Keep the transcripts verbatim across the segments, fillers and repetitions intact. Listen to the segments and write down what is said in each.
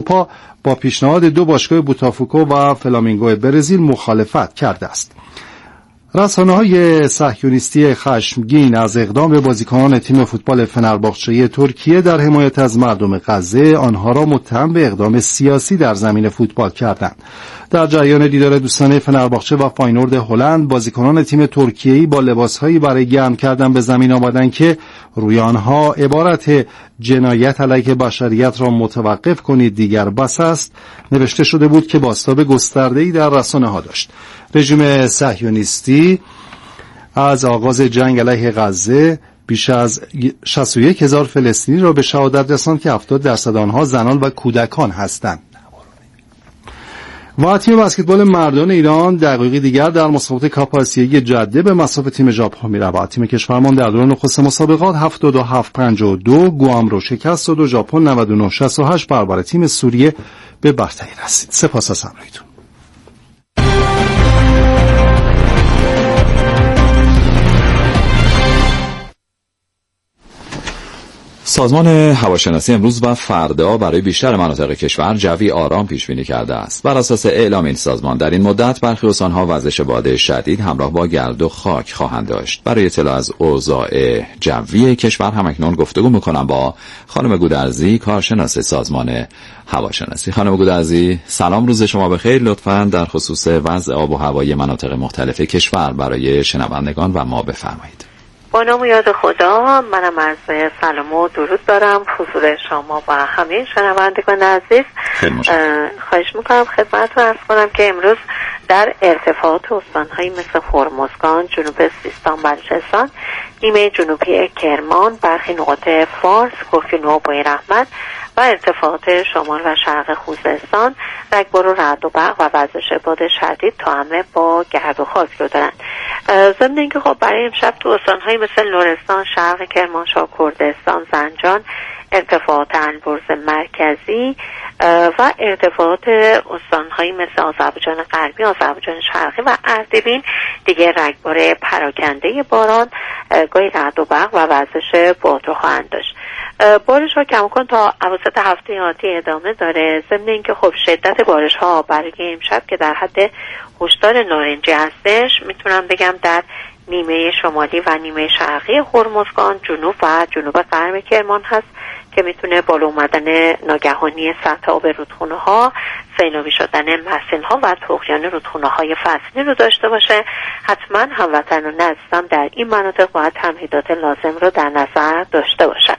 اروپا با پیشنهاد دو باشگاه بوتافوکو و فلامینگو برزیل مخالفت کرده است. رسانه‌های صهیونیستی خشمگین از اقدام به بازیکنان تیم فوتبال فنرباغچه ترکیه در حمایت از مردم غزه آنها را متهم به اقدام سیاسی در زمین فوتبال کردند. در جریان دیدار دوستانه فنرباغچه و فاینورد هلند، بازیکنان تیم ترکیه‌ای با لباسهایی برای گرم کردن به زمین آمدند که روی آنها عبارت جنایت علیه بشریت را متوقف کنید دیگر بس است نوشته شده بود که بازتاب گسترده‌ای در رسانه‌ها داشت. رژیم صهیونیستی از آغاز جنگ علیه غزه بیش از شصت و یک هزار فلسطینی را به شهادت رساند که هفتاد درصد آنها زنان و کودکان هستند. و تیم بسکتبال مردان ایران دقیقی دیگر در مسابقات کاپ آسیایی جده به مصاف تیم ژاپن می‌رود. تیم کشورمان در دور نخست مسابقات هفتاد و هفت پنجاه و دو گوام را شکست داد و ژاپن نود و نه شصت و هشت برابر تیم سوریه به برتری رسید. سپاس از همراهیتون. سازمان هواشناسی امروز و فردا برای بیشتر مناطق کشور جوی آرام پیش بینی کرده است. بر اساس اعلام این سازمان در این مدت برخی استان‌ها وزش باد شدید همراه با گرد و خاک خواهند داشت. برای اطلاع از اوضاع جوی کشور همکنون گفتگو می‌کنم با خانم گودرزی، کارشناس سازمان هواشناسی. خانم گودرزی، سلام، روز شما بخیر. لطفاً در خصوص وضع آب و هوای مناطق مختلف کشور برای شنوندگان و ما بفرمایید. با نام و یاد خدا، منم عرض سلام و درود دارم حضور شما و همه شنوندگان عزیز. خواهش میکنم خدمتتون عرض کنم که امروز در ارتفاعات استانهایی مثل هرمزگان، جنوب سیستان، بلوچستان، نیمه جنوبی کرمان، برخی نقاط فارس، کوهگیلو و بوی رحمت و ارتفاعات شمال و شرق خوزستان رگبار و رعد و برق و وزش باد شدید تا همه با گرد و خاک رو دارن. ضمن اینکه خب برای امشب تو استانهایی مثل لرستان، شرق کرمانشاه، کردستان، زنجان، ارتفاعات البرز مرکزی و ارتفاعات استانهایی مثل آذربایجان غربی، آذربایجان شرقی و اردبیل دیگه رگبار پراکنده باران، گاهی رعد و برق و وزش باد رو خواهند داشت. بارش ها کماکان تا اواسط هفته آتی ادامه داره. ضمن اینکه خب شدت بارش ها برای امشب که در حد هشدار نارنجی هستش، میتونم بگم در نیمه شمالی و نیمه شرقی هرمزگان، جنوب و جنوب غرب کرمان هست که میتونه بالا اومدن ناگهانی سطح آب رودخونه ها، سیلابی شدن مسیل ها و طغیان رودخونه های فصلی رو داشته باشه. حتما هموطنان عزیزم در این مناطق باید تمهیدات لازم رو در نظر داشته باشن.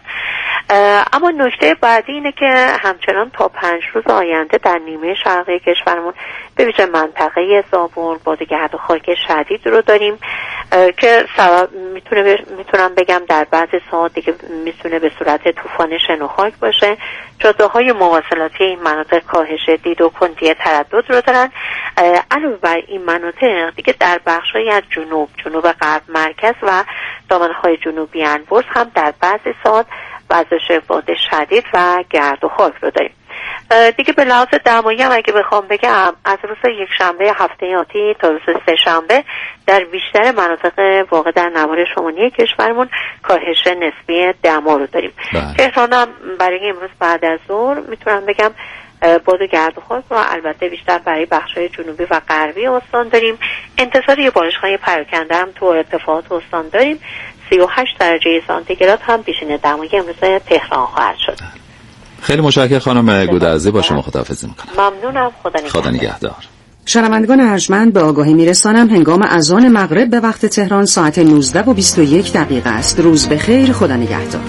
اما نکته بعدی اینه که همچنان تا پنج روز آینده در نیمه شرقی کشورمون به ویژه منطقه زابل باد گرد و خاک شدید رو داریم که سبب میتونه میتونم بگم در بعضی ساعات دیگه میتونه به صورت طوفان شن و خاک باشه. جاده‌های مواصلاتی این مناطق کاهش دید و کندی تردد رو دارن. علاوه بر این مناطق دیگه در بخش‌های از جنوب، جنوب غرب، مرکز و دامنه‌های جنوبی البرز هم در بعضی ساعات وزش باد شدید و گرد و خاک رو داریم. دیگه به لحاظ دمایی هم اگه بخوام بگم از روز یک شنبه هفته آتی تا روز سه شنبه در بیشتر مناطق واقع در نوار شمالی کشورمون کاهش نسبی دما رو داریم. تهران هم برای امروز بعد از ظهر میتونم بگم باد و گرد و خاک رو البته بیشتر برای بخش‌های جنوبی و غربی استان داریم. انتظار یه بارش‌های پراکنده هم تو ارتفاعات استان داریم. سی و هشت درجه سانتیگراد هم پیشین دمای امروز تهران خواهد شد. خیلی متشکرم خانم گودرزی، با شما خداحافظی میکنم. ممنونم. خدا نگهدار. خدا نگهدار. شنوندگان ارجمند، به آگاهی میرسانم هنگام اذان مغرب به وقت تهران ساعت نوزده و بیست و یک دقیقه است. روز بخیر، خدا نگهدار.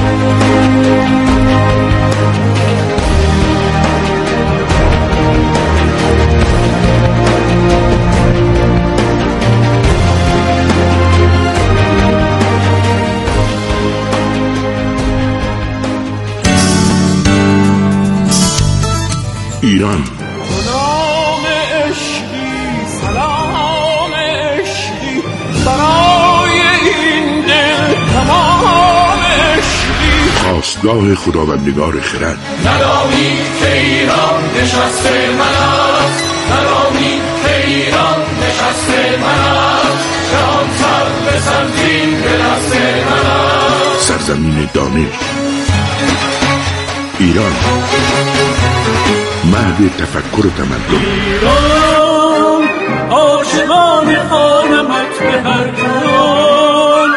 ایران سلام عشقی، سلام عشقی برای این دل، تمام عشقی. خواستگاه خداوندگار خرد. ندانی که ایران نشست من است، ندانی که ایران نشست من است، جهان سر به سنگین به دست من است. سرزمین دانش ایران. بنیاد تفکر و تمدن. ایران عاشقان خانمت به هر کون،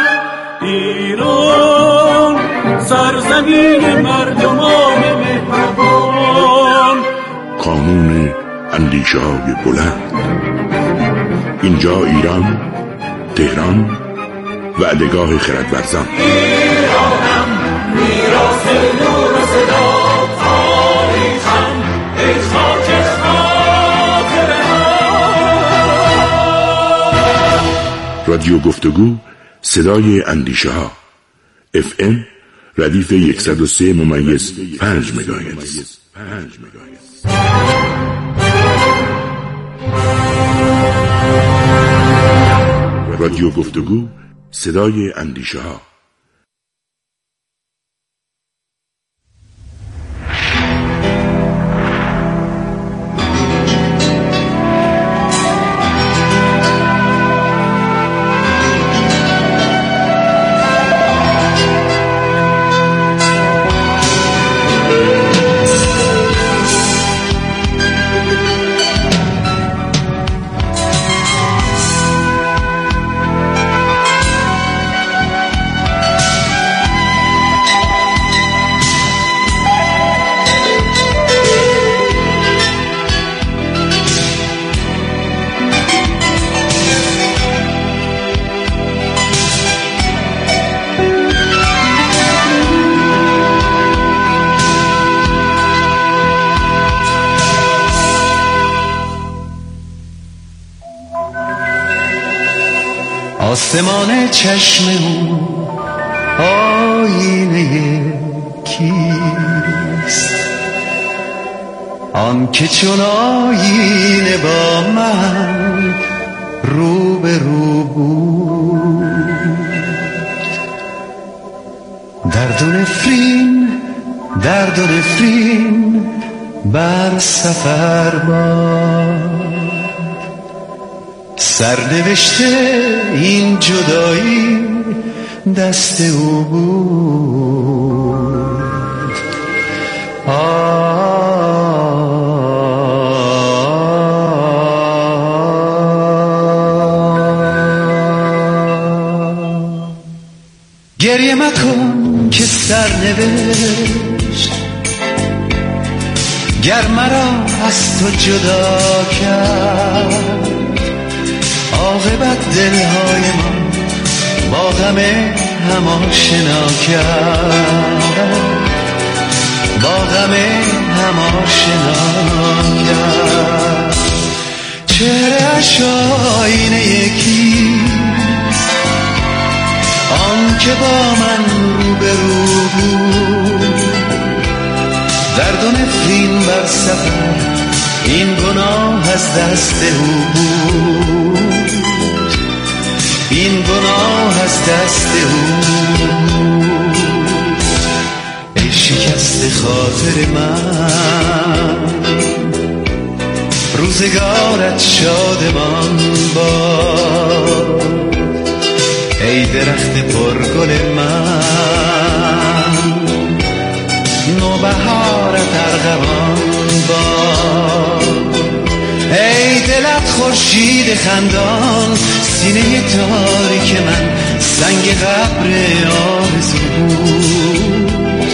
ایران سرزمین مردمان مهربان، قانون اندیشه های بلند. اینجا ایران، تهران، وعدهگاه خردورزان. ایرانم میراث نور و صدا، تاریخم ای خاک خاطره ها. رادیو گفتگو، صدای اندیشه ها. اف ام ردیف صد و سه ممیز پنج مگاهرتز. رادیو گفتگو، صدای اندیشه ها. آسمان چشم او آینه کیست؟ آن که چون آینه با من رو به رو بود. درد و نفرین درد و نفرین بر سفر باد، سرنوشته این جدایی دست او بود. گریه مکن که سرنوشت گر مرا از تو جدا کرد، عاقبت دلهای ما با غم هم آشنا کرد، با غم هم آشنا کرد. چهره‌اش آینه یکیست، آن که با من رو به رو بود. درد و نفرین بر سفر این گناه از دست او بود، این گناه از دست او. ای شکست خاطر من، روزگارت شادمان باد. ای درخت پرگل من، نوبهارت ارغوان باد. ای دلت خورشید خندان، سینه تاریک من سنگ قبر آرزو بود،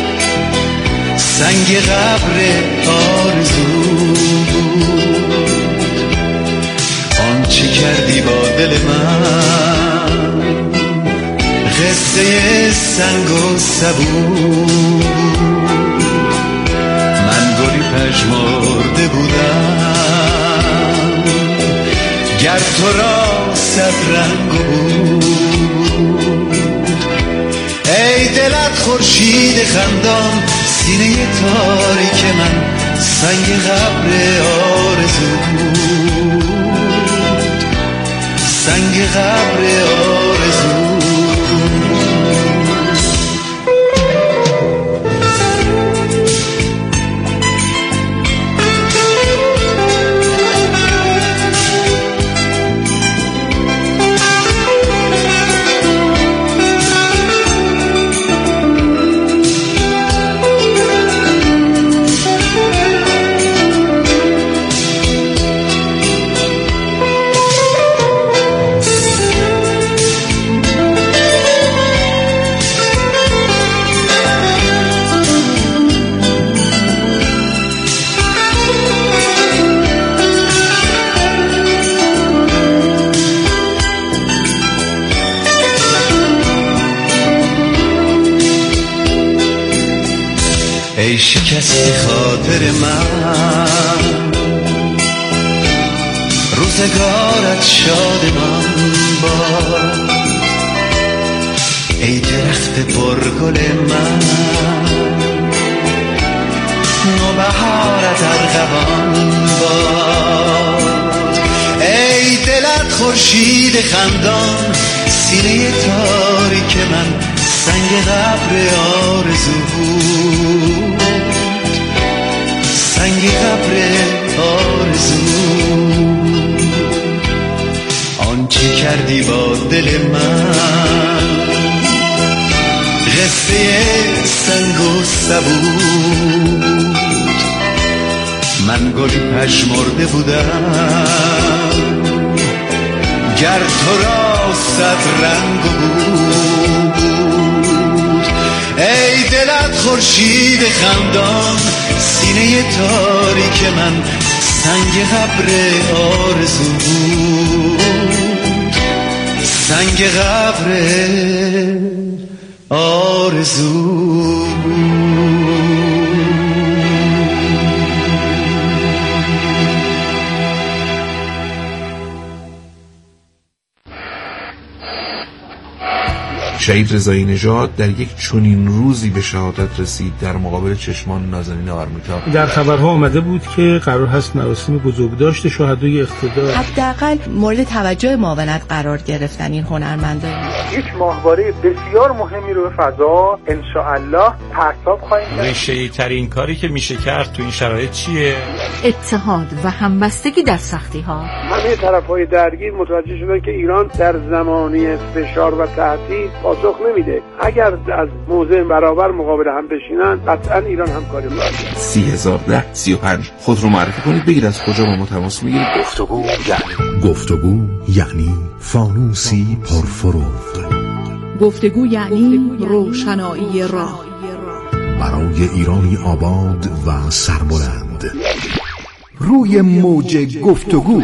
سنگ قبر آرزو بود. آنچه کردی با دل من قصه سنگ و سبو. من گلی پژمرده بودم گر تو را صد رنگ بود. ای دلت خورشید خندان، سینه تاریک من سنگ قبر آرزو بود، سنگ قبر آرزو. ای شکست خاطر من، روزگارت شادمان باد. ای درخت پرگل من، نوبهارت ارغوان باد. ای دلت خورشید خندان، سینه تاریک من سنگ قبر آرزو بود، سنگ قبر آرزو. آنچه کردی با دل من قصه سنگ و سبود. من گلی پژمرده بودم گر تو را صد رنگ بود. ای دلت خورشید خندان، سینه تاریک من سنگ قبر آرزو بود، سنگ قبر آرزو بود. شهید رضایی نژاد در یک چنین روزی به شهادت رسید در مقابل چشمان نازنین آرمیتا. در خبرها آمده بود که قرار هست مراسم بزرگداشت شهدای اقتدار حداقل مورد توجه معاونت قرار گرفتن این هنرمندان. یک ماهواره بسیار مهمی رو به فضا ان شاء الله پرتاب خواهیم کرد. ریشه ترین کاری که میشه کرد تو این شرایط چیه؟ اتحاد و همبستگی در سختی ها. همه طرف‌های درگیر متوجه شدن که ایران در زمانی فشار و تهدید پاسخ نمیده. اگر از موضع برابر مقابل هم بشینن قطعا ایران همکاری می‌کنه. سی هزار ده سی و پنج خود رو معرفی کنید، بگید از کجا با ما تماس میگیرید. گفتگو یعنی گفتگو یعنی فانوسی پرفروغ. گفتگو یعنی روشنایی راه برای ایرانی آباد و سربلند. روی موج گفتگو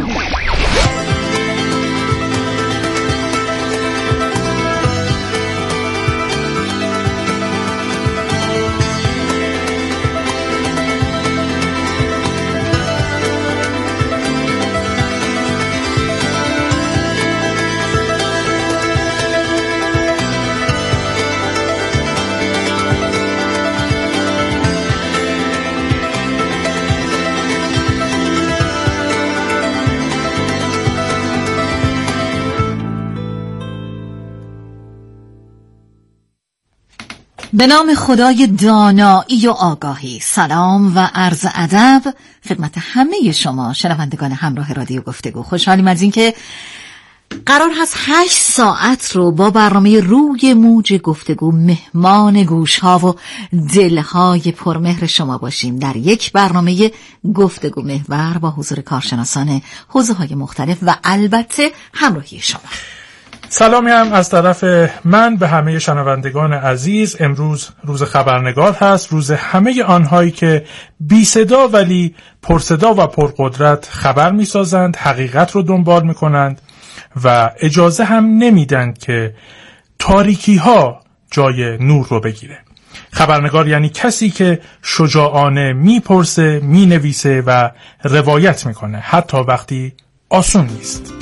به نام خدای دانایی و آگاهی. سلام و عرض ادب خدمت همه شما شنوندگان همراه رادیو گفتگو. خوشحالیم از این که قرار هست هشت ساعت رو با برنامه روی موج گفتگو مهمان گوشها و دلهای پرمهر شما باشیم در یک برنامه گفتگو محور با حضور کارشناسان حوزه های مختلف و البته همراهی شما. سلامی هم از طرف من به همه شنوندگان عزیز. امروز روز خبرنگار هست، روز همه آنهایی که بی صدا ولی پرصدا و پرقدرت خبر می سازند، حقیقت رو دنبال می کنند و اجازه هم نمیدند که تاریکی ها جای نور رو بگیره. خبرنگار یعنی کسی که شجاعانه می پرسه، می نویسه و روایت می کنه، حتی وقتی آسون نیست.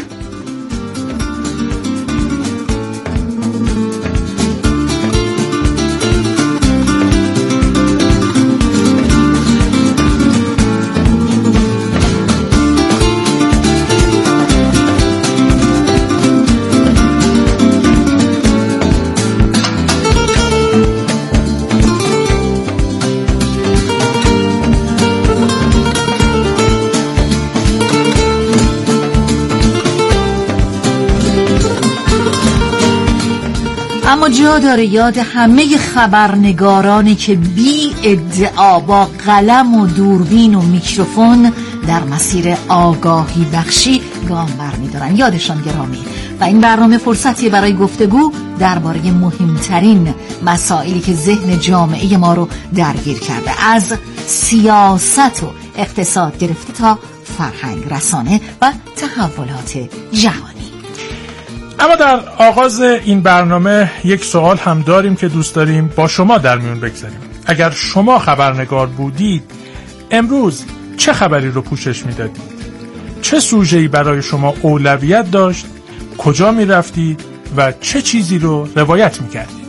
اما جا داره یاد همه خبرنگارانی که بی ادعا با قلم و دوربین و میکروفون در مسیر آگاهی بخشی گام برمی‌دارن، یادشان گرامی. و این برنامه فرصتی برای گفتگو درباره مهمترین مسائلی که ذهن جامعه ما رو درگیر کرده، از سیاست و اقتصاد گرفته تا فرهنگ، رسانه و تحولات جهانی. اما در آغاز این برنامه یک سوال هم داریم که دوست داریم با شما در میون بگذاریم. اگر شما خبرنگار بودید امروز چه خبری رو پوشش میدادید؟ چه سوژه‌ای برای شما اولویت داشت؟ کجا میرفتید و چه چیزی رو روایت میکردید؟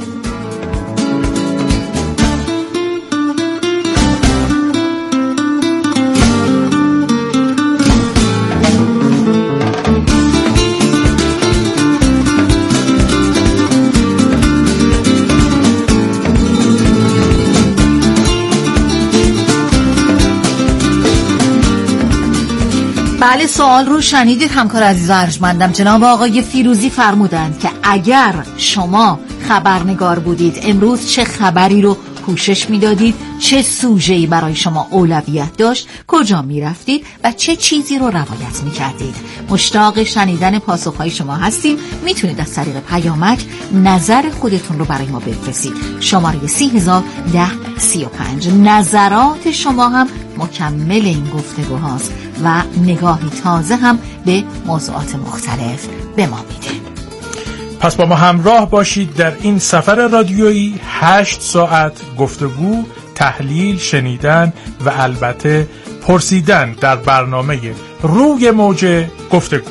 بله، سوال رو شنیدید همکار عزیز و ارجمندم. جناب آقای فیروزی فرمودند که اگر شما خبرنگار بودید امروز چه خبری رو پوشش میدادید، چه سوژه‌ای برای شما اولویت داشت، کجا میرفتید و چه چیزی رو روایت میکردید. مشتاق شنیدن پاسخهای شما هستیم. میتونید از طریق پیامک نظر خودتون رو برای ما بفرستید. شماره سی هزار ده سی و پنج. نظرات شما هم مکمل این گفتگوهاست و نگاهی تازه هم به موضوعات مختلف به ما میده. پس با ما همراه باشید در این سفر رادیویی. هشت ساعت گفتگو، تحلیل، شنیدن و البته پرسیدن در برنامه روی موج گفتگو.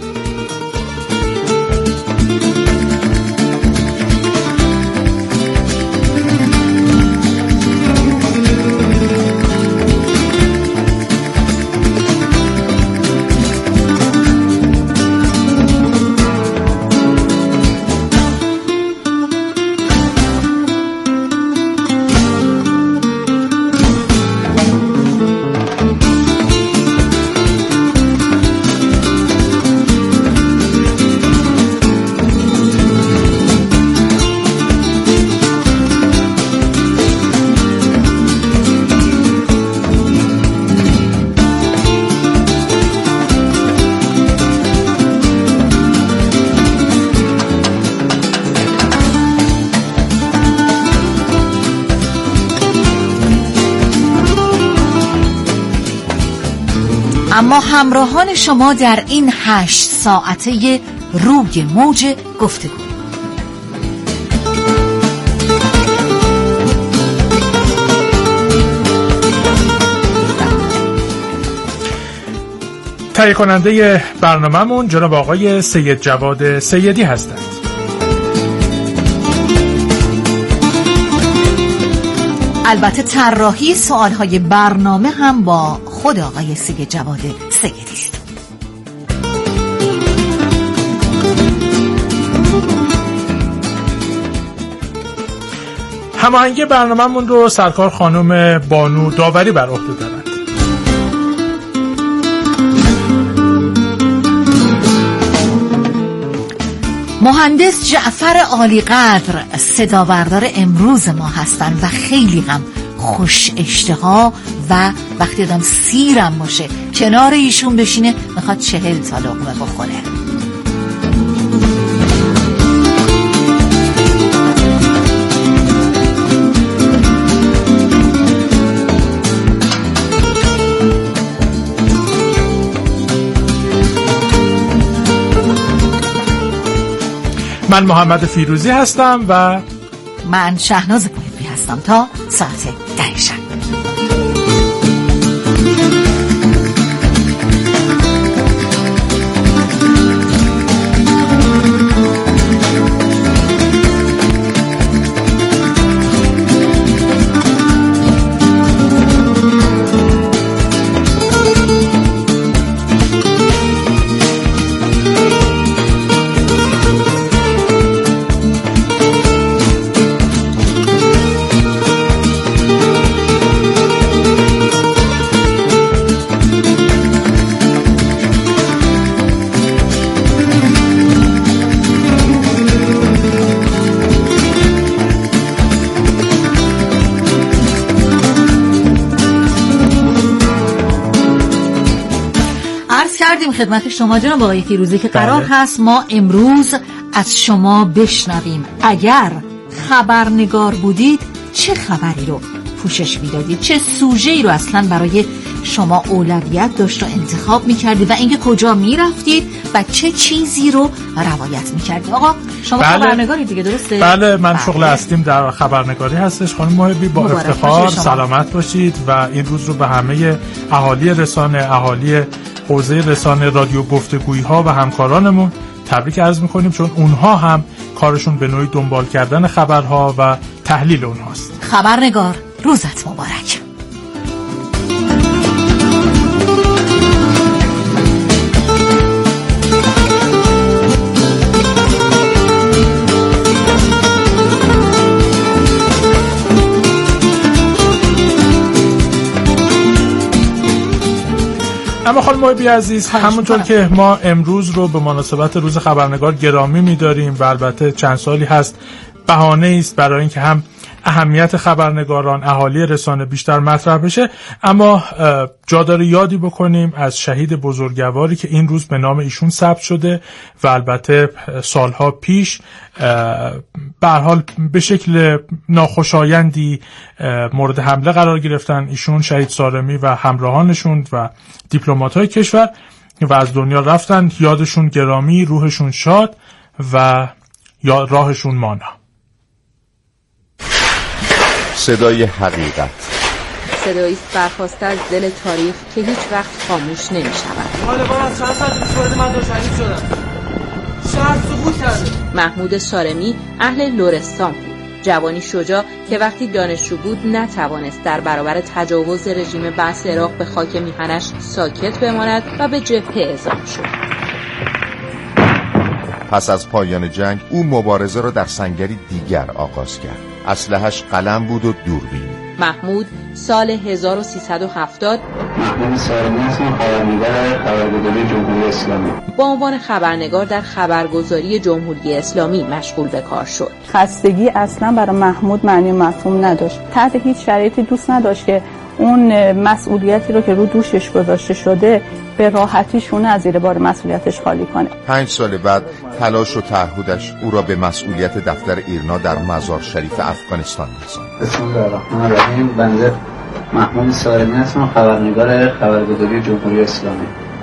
اما همراهان شما در این هشت ساعته روی موج گفتگو. تهیه کننده برنامه‌مون جناب آقای سید جواد سیدی هستند. البته طراحی سوالهای برنامه هم با خود آقای سید جواد سیدی است. هماهنگی برنامه‌مون رو سرکار خانم بانو داوری بر عهده دارند. مهندس جعفر عالیقدر صدابردار امروز ما هستند و خیلی هم خوش اشتها و وقتی آدم سیرم باشه کنار ایشون بشینه میخواد چهل تا لقمه بخوره. من محمد فیروزی هستم و من شهناز محبی هستم تا ساعت ده شب. کردیم خدمت شما جناب آقای فیروزی که قرار بله. هست ما امروز از شما بشنویم اگر خبرنگار بودید چه خبری رو پوشش میدادید، چه سوژه‌ای رو اصلا برای شما اولویت داشت و انتخاب میکردید و اینکه کجا میرفتید و چه چیزی رو روایت میکردید. آقا شما بله. خبرنگاری دیگه درسته؟ بله من بله. شغل اصلیم در خبرنگاری هستش. خانم محبی با افتخار سلامت باشید و این روز رو به همه اهالی رسانه، اهالی حوزه رسانه، رادیو گفتگویی ها و همکارانمون تبریک عرض میکنیم، چون اونها هم کارشون به نوعی دنبال کردن خبرها و تحلیل اونهاست. خبرنگار روزت مبارک. اما خانم محبی عزیز، همونطور که ما امروز رو به مناسبت روز خبرنگار گرامی می‌داریم و البته چند سالی هست بهانه است برای اینکه هم اهمیت خبرنگاران، اهالی رسانه بیشتر مطرح بشه، اما جا داره یادی بکنیم از شهید بزرگواری که این روز به نام ایشون ثبت شده و البته سالها پیش به هر حال به شکل ناخوشایندی مورد حمله قرار گرفتن. ایشون شهید سارمی و همراهانشون و دیپلمات‌های کشور و از دنیا رفتن. یادشون گرامی، روحشون شاد و یا راهشون مانا. صدای حقیقت، صدایی برخواسته از دل تاریخ که هیچ وقت خاموش نمی شود. حالا با من چند ساعت وارد مدرسه شهید شدم. شهر سقوط کرده. محمود سارمی اهل لرستان بود. جوانی شجاع که وقتی دانشجو بود نتوانست در برابر تجاوز رژیم بعث عراق به خاک میهنش ساکت بماند و به جبهه اعزام شد. پس از پایان جنگ او مبارزه را در سنگری دیگر آغاز کرد. اسلحه‌اش قلم بود و دوربین. محمود سال هزار و سیصد و هفتاد محمود سارمی هستم، خبرنگار خبرگزاری جمهوری اسلامی. با عنوان خبرنگار در خبرگزاری جمهوری اسلامی مشغول به کار شد. خستگی اصلا برای محمود معنی مفهوم نداشت. تحت هیچ شرایطی دوست نداشت که اون مسئولیتی رو که رو دوشش گذاشته شده به راحتی شونه از زیر بار مسئولیتش خالی کنه. پنج سال بعد تلاش و تعهدش او را به مسئولیت دفتر ایرنا در مزار شریف افغانستان رساند. بسم الله الرحمن الرحیم. بنده محمود سارمی هستم، خبرنگار خبرگزاری جمهوری اسلامی.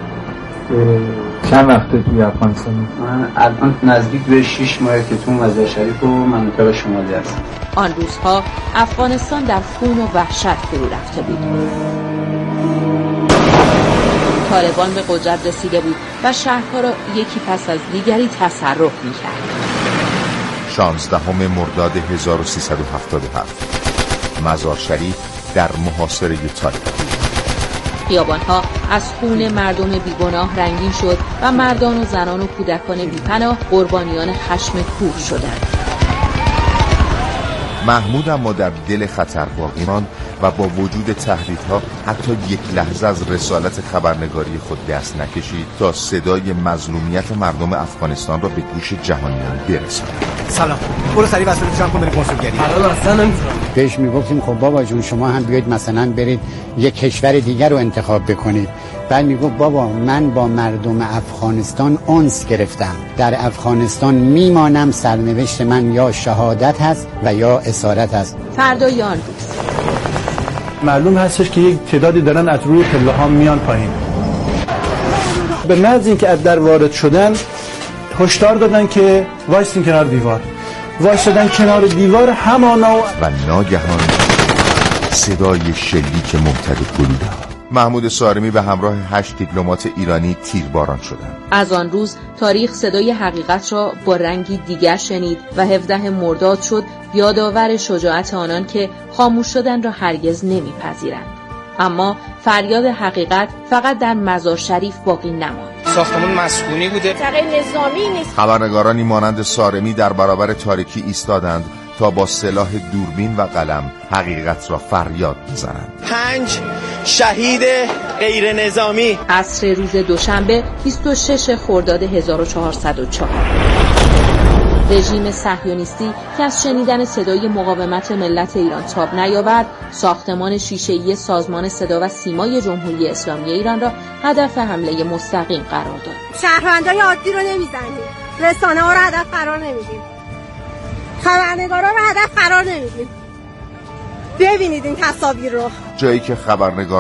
چند وقته توی افغانستان؟ من الان نزدیک به شش ماه که تو مزار شریف و مناطق شمالی هستم. آن روزها افغانستان در خون و وحشت فرو رفته بود. طالبان به قدرت رسیده بود و شهرها را یکی پس از دیگری تصرف می‌کرد. شانزدهم مرداد هزار و سیصد و هفتاد و هفت مزار شریف در محاصره طالبان. خیابان‌ها از خون مردم بیگناه رنگین شد و مردان و زنان و کودکان بی‌پناه قربانیان خشم کور شدند. محمود اما در دل خطر باقی ماند و با وجود تهدیدها حتی یک لحظه از رسالت خبرنگاری خود دست نکشید تا صدای مظلومیت مردم افغانستان را به گوش جهانیان برساند. سلام، برو سریع وسایلت جمع کن بریم کنسولگری. حالا اصلا نمیتونم. بهش میگفتیم خب بابا جون شما هم بیاید مثلا برید یک کشور دیگر رو انتخاب بکنید. بعد میگفت بابا من با مردم افغانستان انس گرفتم، در افغانستان میمانم، سرنوشت من یا شهادت هست و یا اسارت هست. فردای آن روز معلوم هستش که یک تعدادی دارن از روی پله ها میان پایین. به محض اینکه از در وارد شدن هشدار دادن که وایسین کنار دیوار. وایسادن کنار دیوار همانا و ناگهان صدای شلیک ممتد گلوله. محمود سارمی به همراه هشت دیپلمات ایرانی تیرباران شدند. از آن روز تاریخ صدای حقیقت را با رنگی دیگر شنید و هفدهم مرداد شد یادآور شجاعت آنان که خاموش شدن را هرگز نمیپذیرند. اما فریاد حقیقت فقط در مزار شریف باقی نماند. ساختمون مسکونی بوده، تغییر نظامی نیست. خبرنگارانی مانند سارمی در برابر تاریکی ایستادند تا با سلاح دوربین و قلم حقیقت را فریاد بزنند. پنج شهید غیر نظامی. عصر روز دوشنبه بیست و شش خرداد هزار و چهارصد و چهار رژیم صهیونیستی که از شنیدن صدای مقاومت ملت ایران تاب نیاورد، ساختمان شیشه‌ای سازمان صدا و سیمای جمهوری اسلامی ایران را هدف حمله مستقیم قرار داد. شهروندای عادی رو نمیزنیم، رسانه‌ها رو هدف قرار نمیدیم، خبرنگارا رو هدف قرار نمیدیم. ببینید این تصاویر رو. جایی که خبرنگاران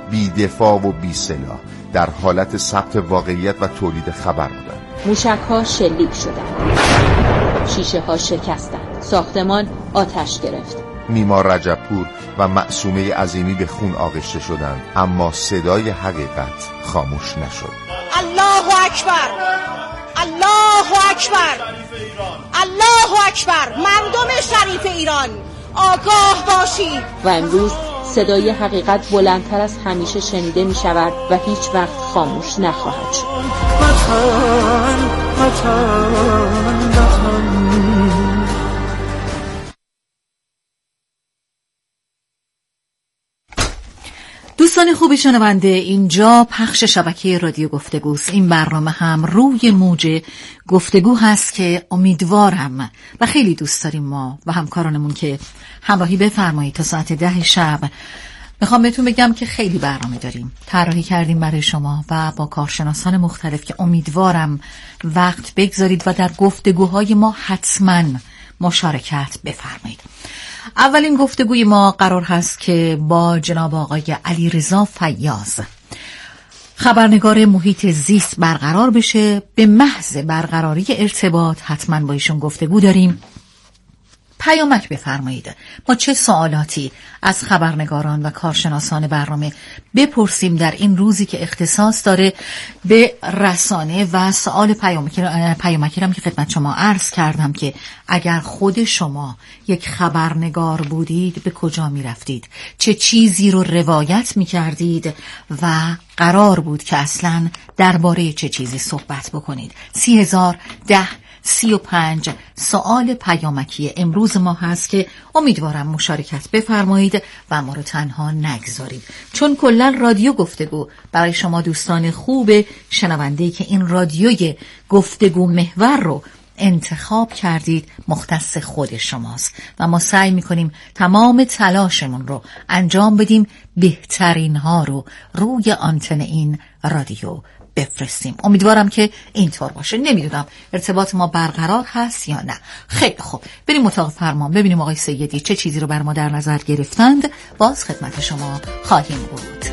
بی دفاع و بی سلاح در حالت ثبت واقعیت و تولید خبر بودند. موشک‌ها شلیک شدند، شیشه‌ها شکستند، ساختمان آتش گرفت. نیما رجبپور و معصومه عظیمی به خون آغشته شدند، اما صدای حقیقت خاموش نشد. الله اکبر، الله اکبر، الله اکبر. مردم شریف ایران آگاه باشید. و امروز صدای حقیقت بلندتر از همیشه شنیده می شود و هیچ وقت خاموش نخواهد شد. وطن، وطن، وطن. دوستان خوبی شنونده، اینجا پخش شبکه رادیو گفتگوست. این برنامه هم روی موج گفتگو هست که امیدوارم و خیلی دوست داریم ما و همکارانمون که همراهی بفرمایید تا ساعت ده شب. میخوام بهتون بگم که خیلی برنامه داریم، طراحی کردیم برای شما و با کارشناسان مختلف که امیدوارم وقت بگذارید و در گفتگوهای ما حتما مشارکت بفرمایید. اولین گفتگوی ما قرار هست که با جناب آقای علیرضا فیاض، خبرنگار محیط زیست، برقرار بشه. به محض برقراری ارتباط حتما با ایشون گفتگو داریم. پیامک بفرمایید ما چه سوالاتی از خبرنگاران و کارشناسان برنامه بپرسیم در این روزی که اختصاص داره به رسانه. و سوال پیامکی هم که خدمت شما عرض کردم که اگر خود شما یک خبرنگار بودید به کجا می رفتید، چه چیزی رو روایت می کردید و قرار بود که اصلا درباره چه چیزی صحبت بکنید. سی هزار ده سی و پنج سوال پیامکی امروز ما هست که امیدوارم مشارکت بفرمایید و ما رو تنها نگذارید، چون کلا رادیو گفتگو برای شما دوستان خوب شنونده‌ای که این رادیوی گفتگو محور رو انتخاب کردید مختص خود شماست و ما سعی میکنیم تمام تلاشمون رو انجام بدیم بهترین ها رو روی آنتن این رادیو بفرستیم. امیدوارم که اینطور باشه. نمیدونم ارتباط ما برقرار هست یا نه. خیلی خوب، بریم اتاق فرمان ببینیم آقای سیدی چه چیزی رو بر ما در نظر گرفتند. باز خدمت شما خواهیم بود.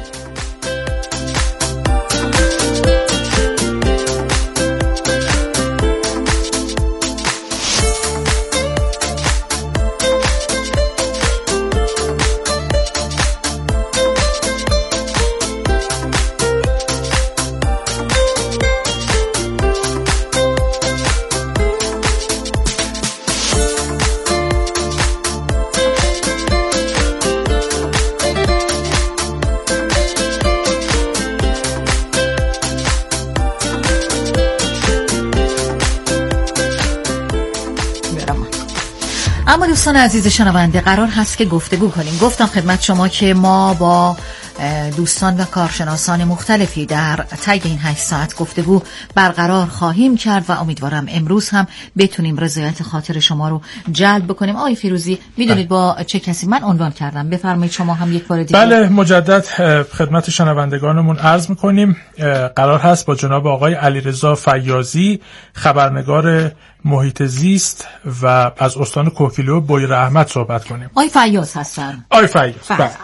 اما دوستان عزیز شنونده، قرار هست که گفتگو کنیم. گفتم خدمت شما که ما با دوستان و کارشناسان مختلفی در طی این هشت ساعت گفتگو برقرار خواهیم کرد و امیدوارم امروز هم بتونیم رضایت خاطر شما رو جلب بکنیم. آقای فیروزی، میدونید با چه کسی من عنوان کردم؟ بفرمایید شما هم یک بار دیگه. بله، مجدد خدمت شنوندگانمون عرض میکنیم قرار هست با جناب آقای علیرضا فیاضی، خبرنگار محیط زیست و از استان کوکیلو بویر احمد صحبت کنیم. آقای فیاض هستن. آقای فیاض.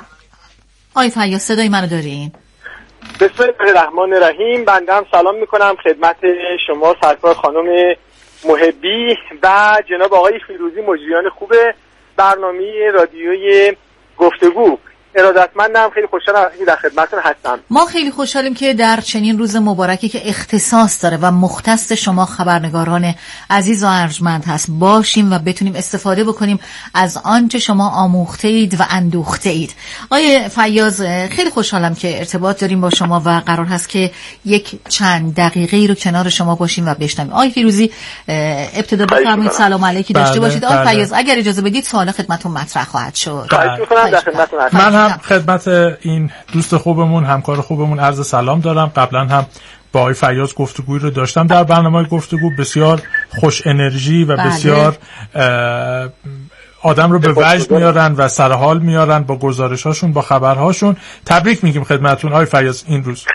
آقای فیاض صدای منو دارین؟ بسم الله الرحمن الرحیم. بنده هم سلام میکنم خدمت شما سرکار خانم محبی و جناب آقای فیروزی، مجریان خوب برنامه رادیوی گفتگو. ارادتمندم، خیلی خوشحالم در خدمتتون هستم. ما خیلی خوشحالیم که در چنین روز مبارکی که اختصاص داره و مختص شما خبرنگاران عزیز و ارجمند هست باشیم و بتونیم استفاده بکنیم از آنچه شما آموخته اید و اندوخته اید. آقای فیاض، خیلی خوشحالم که ارتباط داریم با شما و قرار هست که یک چند دقیقه رو کنار شما باشیم و بشنویم. آقای فیروزی، ابتدا بفرمایید سلام علیکی داشته باشید. آقای فیاض، اگر اجازه بدید سوال خدمتتون مطرح خواهد شد. خواهش می‌کنم، در خدمتتون هستم. من هم خدمت این دوست خوبمون، همکار خوبمون عرض سلام دارم. قبلا هم با آقای فیاض گفتگویی رو داشتم در برنامه گفتگو، بسیار خوش انرژی و بله. بسیار آدم رو به وجد میارن و سرحال میارن با گزارشاشون، با خبرهاشون. تبریک میگیم خدمتتون آقای فیاض این روز.